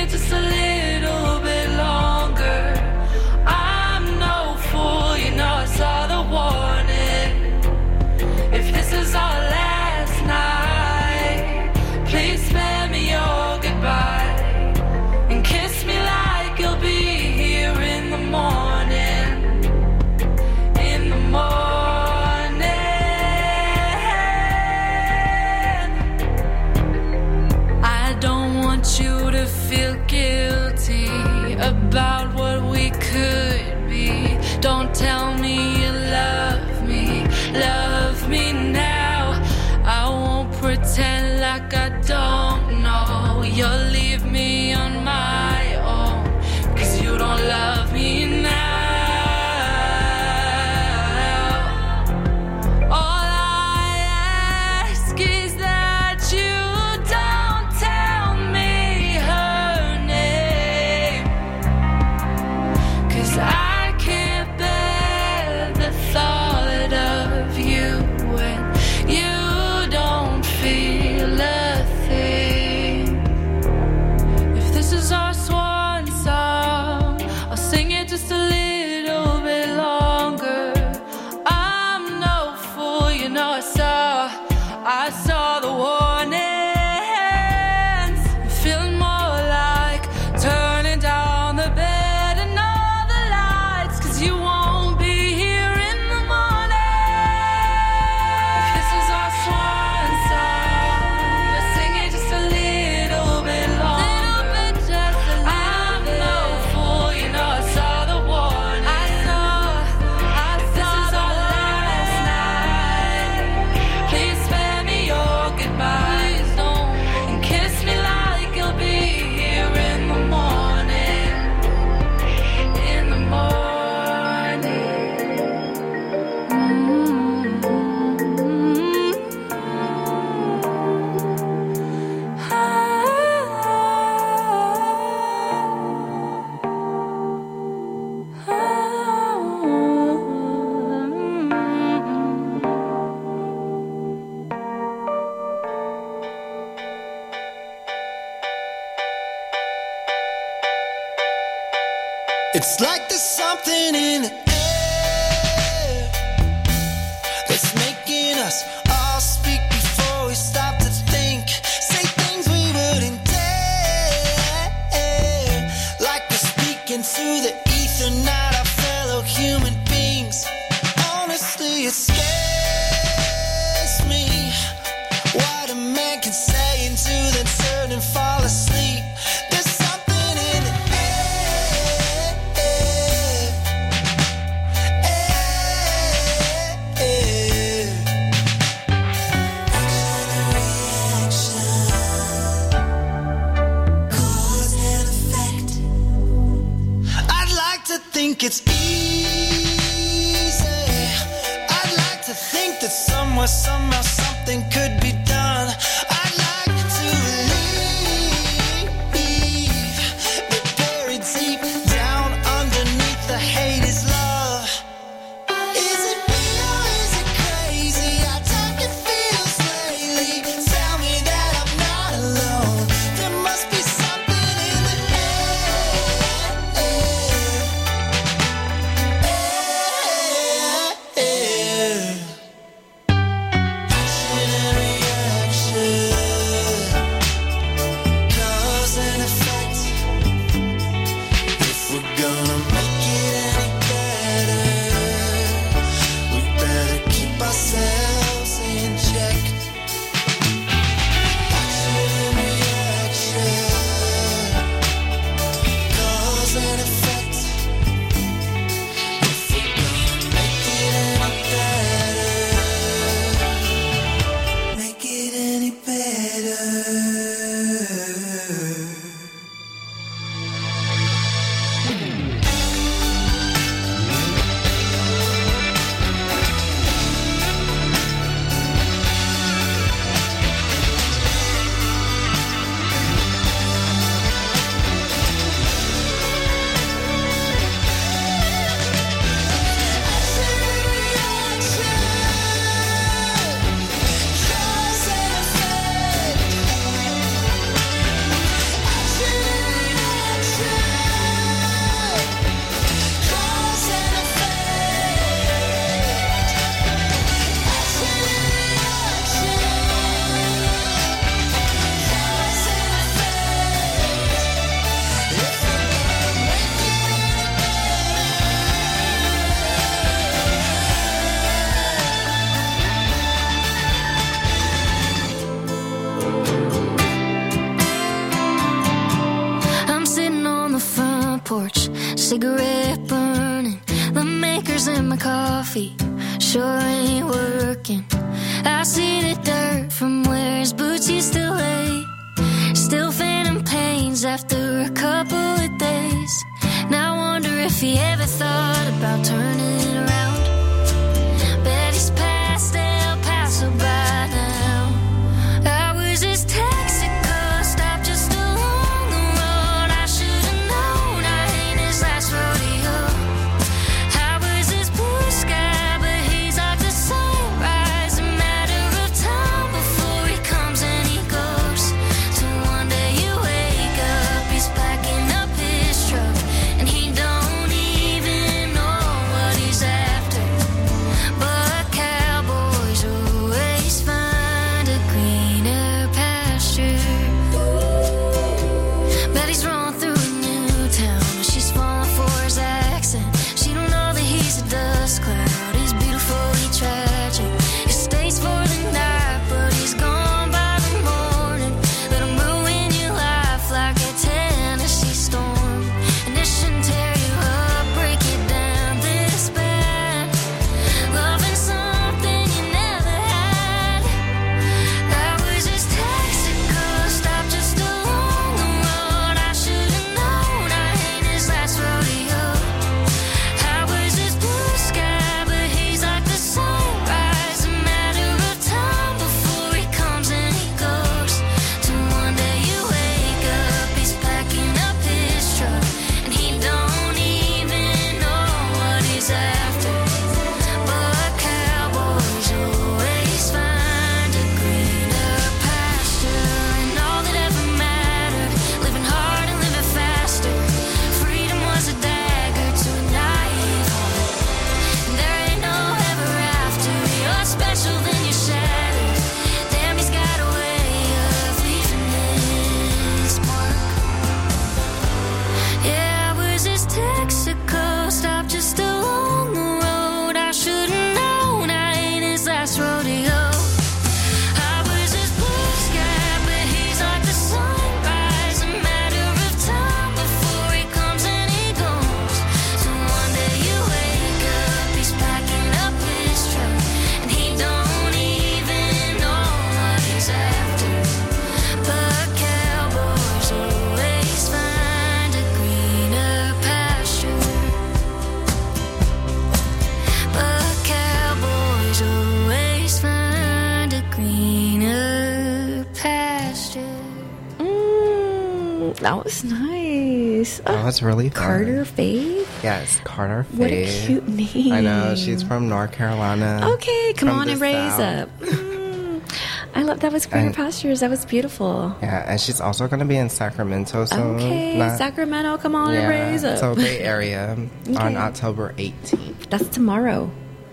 Speaker 6: it just a little bit longer. I'm no fool, you know I saw the warning. If this is our last night, please spare me your goodbye and kiss me like you'll be here in the morning. In the morning. You to feel guilty about what we could be. Don't tell me you love me, love me now. I won't pretend like I don't know. You'll leave me on my own, 'cause you don't love me now. All I ask is that you I can't bear the thought of you when you don't feel a thing. If this is our swan song, I'll sing it just a little bit longer. I'm no fool, you know I saw, I saw the warnings. I'm feeling more like turning down the bed. You won't be here in the morning. If this is our swan song, I'll sing it just a little bit longer. Little bit, just a little I'm bit. No fool, you know I saw the warning. I saw, I saw this is our last night. Please spare me your goodbye. Please don't. And kiss me like you'll be here in the morning. In the morning.
Speaker 7: It's like there's something in the air that's making us all speak before we stop to think. Say things we wouldn't dare. Like we're speaking through the ether, not our fellow human beings. Honestly, it scares me what a man can say into then turn and fall asleep. There's something in the think it's easy. I'd like to think that somewhere, somehow, something could be done. I'd like to believe that buried deep down underneath the hate is love. Is it me or is it crazy? I talk it feels lately. Tell me that I'm not alone. There must be something in the air. Passionate
Speaker 8: coffee sure ain't working. I see the dirt from where his boots used to lay. Still phantom pains after a couple of days. Now I wonder if he ever thought about turning it around. Bet he's past El Paso by now. I was his Texaco stop just along the road. I should've known I ain't his last rodeo. I was his blue sky, but he's like the sunrise. A matter of time before he comes and he goes. So one day you wake up, he's packing up his truck, and he don't even know what he's after. But cowboys always find a greener pasture. Bet he's rolling through a new town, and she's falling for his accent. She don't know that he's a dust cloud. He's beautifully tragic. He stays for the night, but he's gone by the morning. Let him ruin your life like a Tennessee storm. And it shouldn't tear you up, break you down this bad. Loving something you never had. I was his Texaco stop just along the road. I should've known I ain't his last rodeo. I was his blue sky, but he's like the sunrise. A matter of time before he comes and he goes. So one day you wake up, he's packing up his truck, and he don't even know what he's after. But cowboys always find a greener pasture. And all that ever mattered, living hard and living faster. Freedom was a dagger to a naive heart. And there ain't no ever after. You're special, then you're shattered. Damn, he's got a way of leaving his mark. Yeah, I was his Texaco stop just along the road. I should've known I ain't his last rodeo. I was his blue sky, but he's like the sunrise. A matter of time before he comes and he goes. So one day you wake up, he's packing up his truck, and he don't even know what he's after. But cowboys always find a greener pasture. But cowboys always find a greener pasture.
Speaker 4: Mm, that was nice.
Speaker 5: That was really fun.
Speaker 4: Carter Faith?
Speaker 5: Yes, Carter Faith.
Speaker 4: What a cute name.
Speaker 5: I know, she's from North Carolina.
Speaker 4: Okay, come
Speaker 5: from
Speaker 4: on
Speaker 5: the
Speaker 4: and raise
Speaker 5: South.
Speaker 4: up. Mm, I love that was Greener
Speaker 5: And-
Speaker 4: Pastures. That was beautiful.
Speaker 5: Yeah, and she's also going to be in Sacramento soon.
Speaker 4: Okay,
Speaker 5: Not-
Speaker 4: Sacramento, come on and
Speaker 5: yeah,
Speaker 4: raise up.
Speaker 5: so Bay Area on
Speaker 4: Okay.
Speaker 5: October eighteenth.
Speaker 4: That's tomorrow.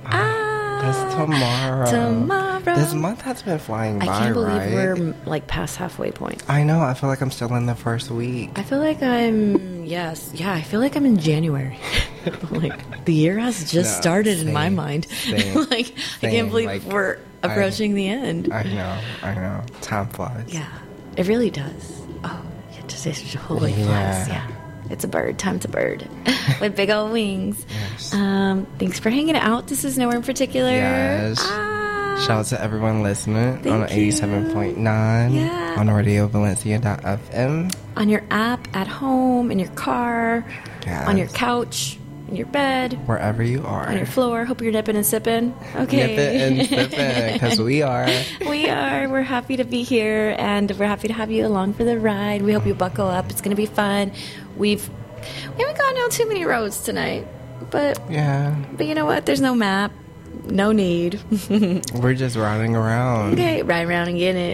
Speaker 4: Ah,
Speaker 5: That's tomorrow.
Speaker 4: tomorrow.
Speaker 5: This month has been flying
Speaker 4: I
Speaker 5: by,
Speaker 4: can't believe
Speaker 5: right?
Speaker 4: we're like past halfway point.
Speaker 5: I know. I feel like I'm still in the first week.
Speaker 4: I feel like I'm, yes, yeah, I feel like I'm in January. Like, the year has just
Speaker 5: No,
Speaker 4: stared in my
Speaker 5: same,
Speaker 4: mind.
Speaker 5: same,
Speaker 4: like, I
Speaker 5: same,
Speaker 4: can't believe
Speaker 5: like,
Speaker 4: we're approaching the end.
Speaker 5: I know. I know. Time flies.
Speaker 4: Yeah, it really does. Oh, it just it totally
Speaker 5: Yeah.
Speaker 4: flies. Yeah, it's a bird. Time's a bird with big old wings.
Speaker 5: Yes.
Speaker 4: Um, thanks for hanging out. This is Nowhere in Particular.
Speaker 5: Yes.
Speaker 4: Ah.
Speaker 5: Shout out to everyone listening
Speaker 4: Thank
Speaker 5: on eighty-seven point nine
Speaker 4: Yeah.
Speaker 5: on radio valencia dot f m.
Speaker 4: On your app, at home, in your car,
Speaker 5: Yes.
Speaker 4: on your couch, in your bed,
Speaker 5: Wherever you are.
Speaker 4: on your floor. Hope you're nipping and sipping. Okay.
Speaker 5: Nip it and sipping, because we are.
Speaker 4: We are. We're happy to be here, and we're happy to have you along for the ride. We hope you buckle up. It's going to be fun. We've we haven't gone down too many roads tonight, but
Speaker 5: Yeah.
Speaker 4: but you know what? There's no map. No need.
Speaker 5: We're just riding around.
Speaker 4: Okay, ride around and get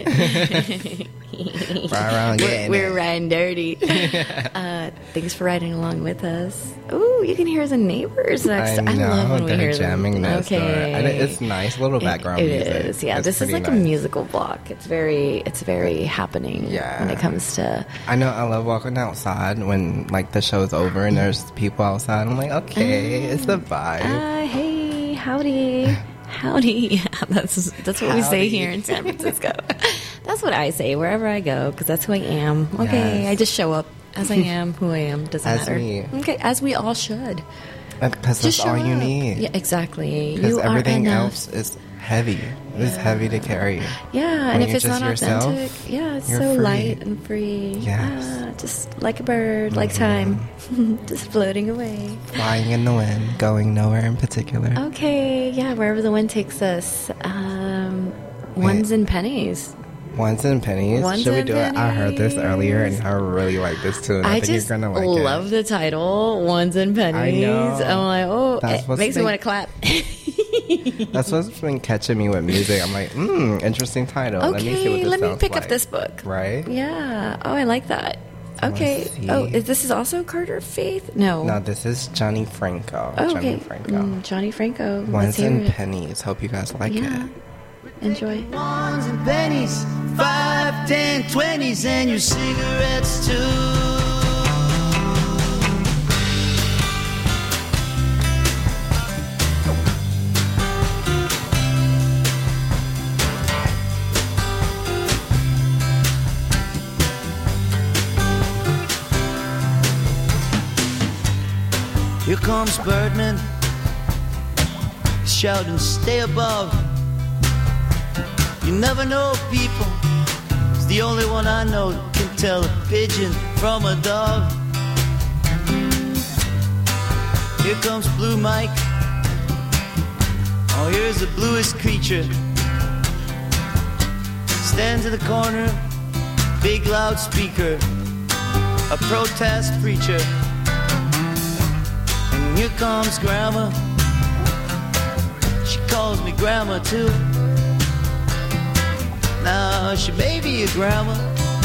Speaker 4: it.
Speaker 5: Ride around
Speaker 4: we're,
Speaker 5: getting
Speaker 4: we're
Speaker 5: it.
Speaker 4: riding dirty. uh, thanks for riding along with us. Ooh, you can hear the neighbors next.
Speaker 5: I
Speaker 4: I,
Speaker 5: know,
Speaker 4: love when we
Speaker 5: they're
Speaker 4: hear
Speaker 5: jamming
Speaker 4: them.
Speaker 5: next door.
Speaker 4: Okay,
Speaker 5: And it- it's nice, little background
Speaker 4: It
Speaker 5: music.
Speaker 4: is, yeah.
Speaker 5: It's
Speaker 4: this is
Speaker 5: pretty
Speaker 4: like a
Speaker 5: nice.
Speaker 4: musical block. It's very, it's very happening.
Speaker 5: Yeah.
Speaker 4: When it comes to
Speaker 5: I know. I love walking outside when like the show's over and there's people outside. I'm like, okay, it's the vibe.
Speaker 4: Uh, hey, howdy, howdy. Yeah, that's that's what we say
Speaker 5: Howdy.
Speaker 4: here in San Francisco. That's what I say wherever I go because that's who I am. Okay,
Speaker 5: Yes.
Speaker 4: I just show up as I am, who I am. Doesn't
Speaker 5: As
Speaker 4: matter.
Speaker 5: me.
Speaker 4: Okay, as we all should.
Speaker 5: Because that's
Speaker 4: Just show
Speaker 5: all you
Speaker 4: up.
Speaker 5: need.
Speaker 4: Yeah, exactly.
Speaker 5: Because
Speaker 4: You are
Speaker 5: everything
Speaker 4: enough.
Speaker 5: else is heavy. It's heavy to carry.
Speaker 4: Yeah,
Speaker 5: When
Speaker 4: and if
Speaker 5: you're
Speaker 4: it's
Speaker 5: just
Speaker 4: not
Speaker 5: yourself,
Speaker 4: authentic, yeah, it's
Speaker 5: you're
Speaker 4: so
Speaker 5: free.
Speaker 4: light and free.
Speaker 5: Yes.
Speaker 4: Yeah, just like a bird, like time, just floating away.
Speaker 5: Flying in the wind, going nowhere in particular.
Speaker 4: Okay, yeah, wherever the wind takes us. Um, ones and pennies.
Speaker 5: Ones and pennies.
Speaker 4: Ones
Speaker 5: Should we
Speaker 4: and
Speaker 5: do it? I heard this
Speaker 4: pennies.
Speaker 5: earlier and I really like this tune. I,
Speaker 4: I
Speaker 5: think
Speaker 4: just
Speaker 5: you're gonna like
Speaker 4: love
Speaker 5: it.
Speaker 4: the title, Ones and Pennies.
Speaker 5: know.
Speaker 4: I'm like, oh,
Speaker 5: That's
Speaker 4: it
Speaker 5: what's
Speaker 4: makes me
Speaker 5: been-
Speaker 4: want to clap.
Speaker 5: That's what's been catching me with music. I'm like, hmm, interesting title. let me see what
Speaker 4: Okay,
Speaker 5: this
Speaker 4: let me
Speaker 5: sounds
Speaker 4: pick
Speaker 5: like.
Speaker 4: up this book.
Speaker 5: Right?
Speaker 4: Yeah. Oh, I like that.
Speaker 5: wanna
Speaker 4: Okay.
Speaker 5: see.
Speaker 4: Oh, is, this is also Carter Faith? No.
Speaker 5: No, this is Johnny Franco.
Speaker 4: Oh,
Speaker 5: Johnny
Speaker 4: okay.
Speaker 5: Franco.
Speaker 4: Mm, Johnny Franco. Let's
Speaker 5: Ones
Speaker 4: hear
Speaker 5: and
Speaker 4: it.
Speaker 5: pennies. Hope you guys like
Speaker 4: Yeah.
Speaker 5: it.
Speaker 4: Enjoy.
Speaker 7: Ones and pennies, five, ten, twenties, and your cigarettes too. Here comes Birdman, shouting, stay above. You never know people. It's the only one I know that can tell a pigeon from a dove. Here comes Blue Mike. Oh, here's the bluest creature. Stands in the corner, big loudspeaker, a protest preacher. And here comes Grandma. She calls me Grandma too. Now she may be a grandma,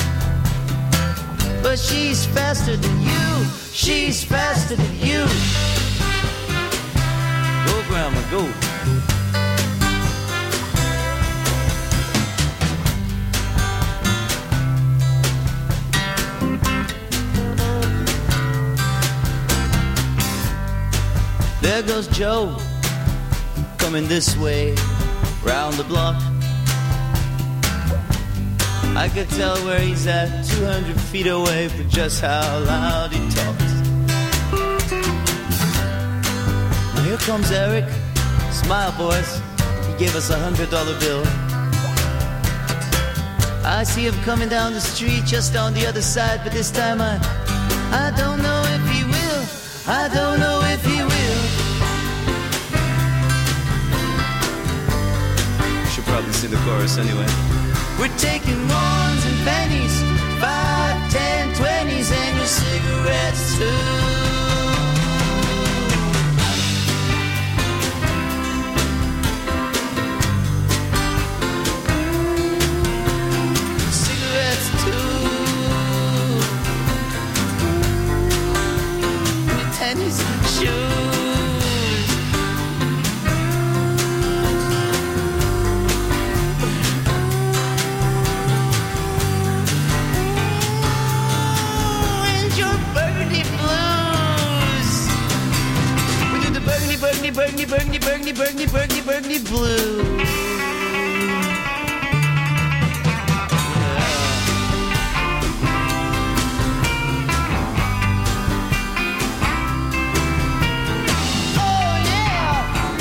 Speaker 7: but she's faster than you. She's faster than you. Go, grandma, go. There goes Joe, coming this way, round the block. I could tell where he's at, two hundred feet away, for just how loud he talks. Now here comes Eric. Smile, boys. He gave us a hundred dollar bill. I see him coming down the street just on the other side, but this time I, I don't know if he will. I don't know if he will. Should probably sing the chorus anyway. We're taking ones and pennies, five, ten, twenties, and your cigarettes too. Cigarettes too. And your tennis shoes. Burgundy, burgundy, burgundy, burgundy, burgundy, burgundy, burgundy blue. Oh yeah,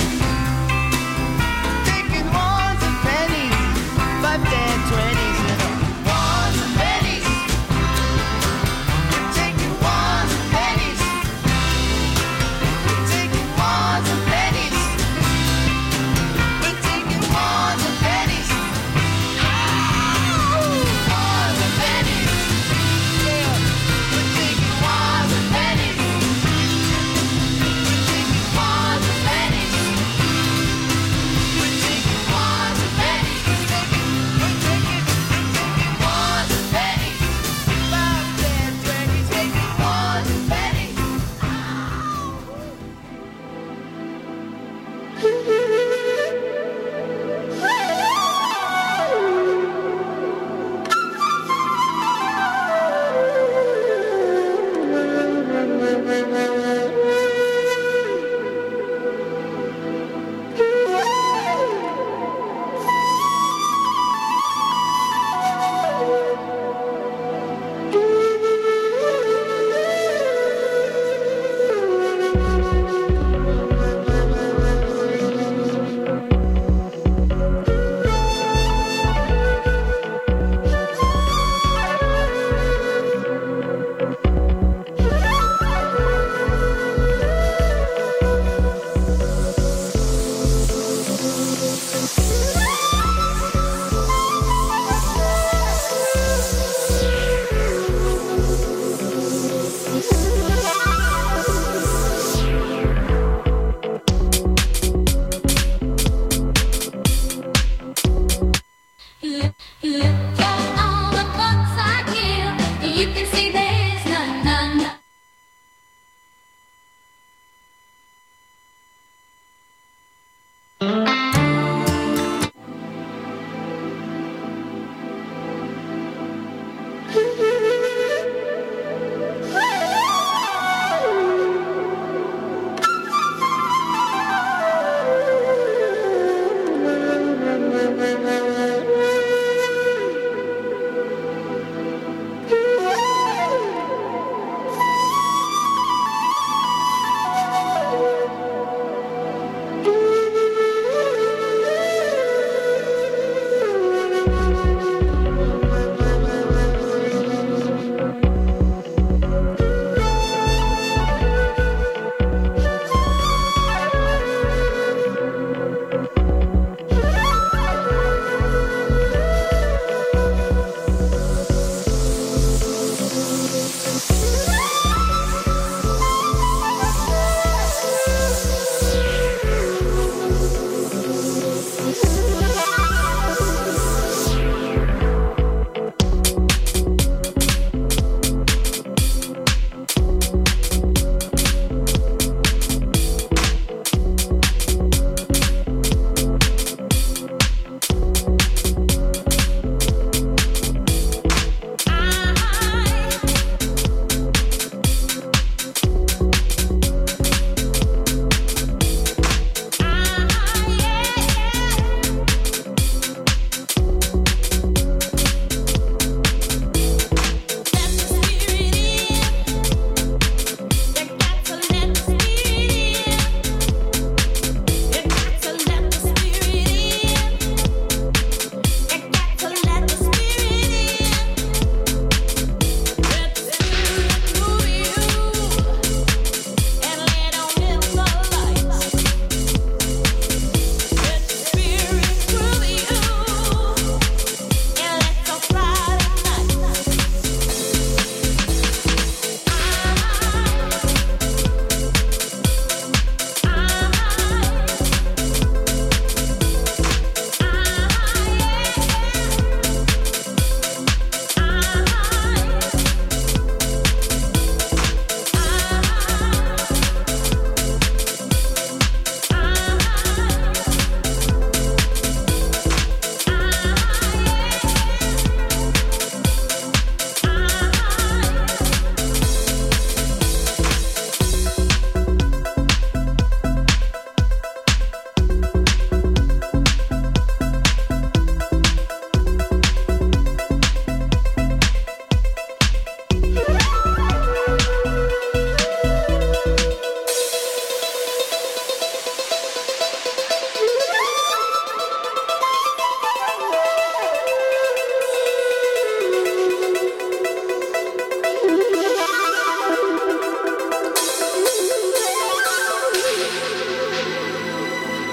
Speaker 7: taking ones and pennies, five, ten, twenties, and ones and pennies. We're taking ones and pennies. We're taking ones and pennies. We're taking ones.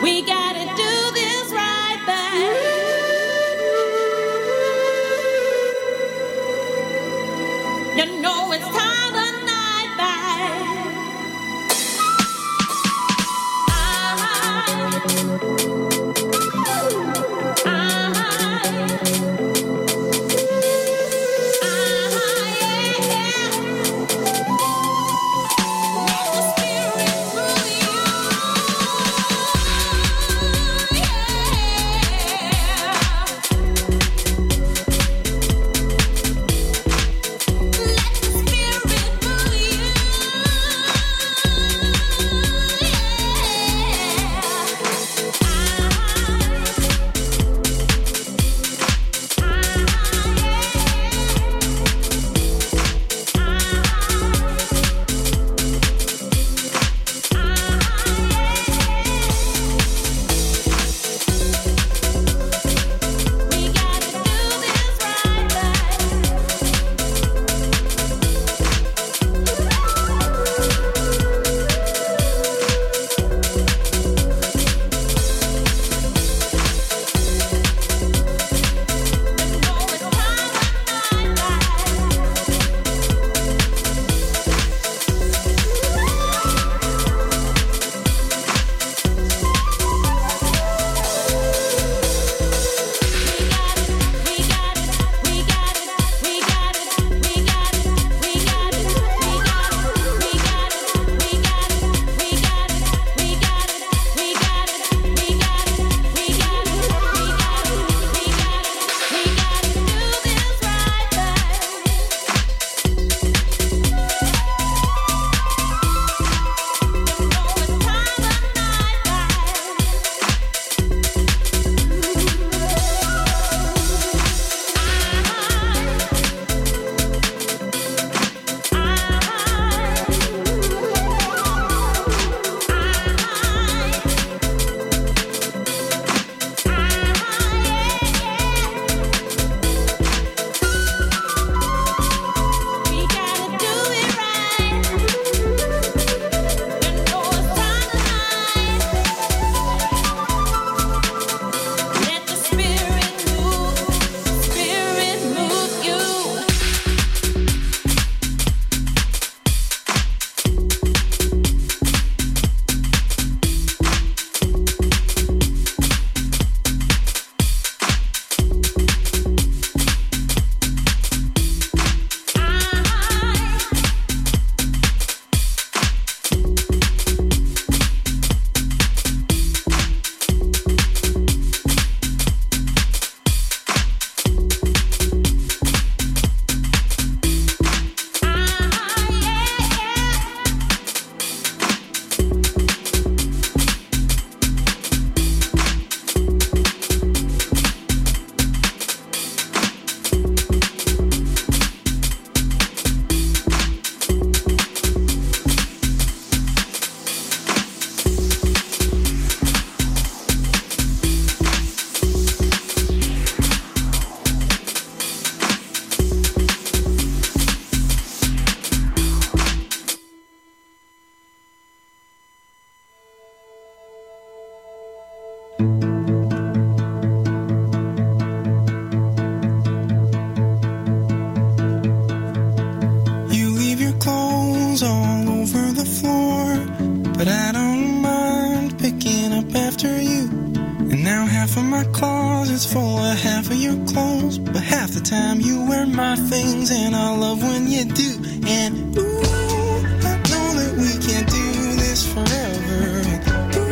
Speaker 1: We gotta do this right back. You know it's time tonight back.
Speaker 7: closet's full of half of your clothes, but half the time you wear my things, and I love when you do. And ooh,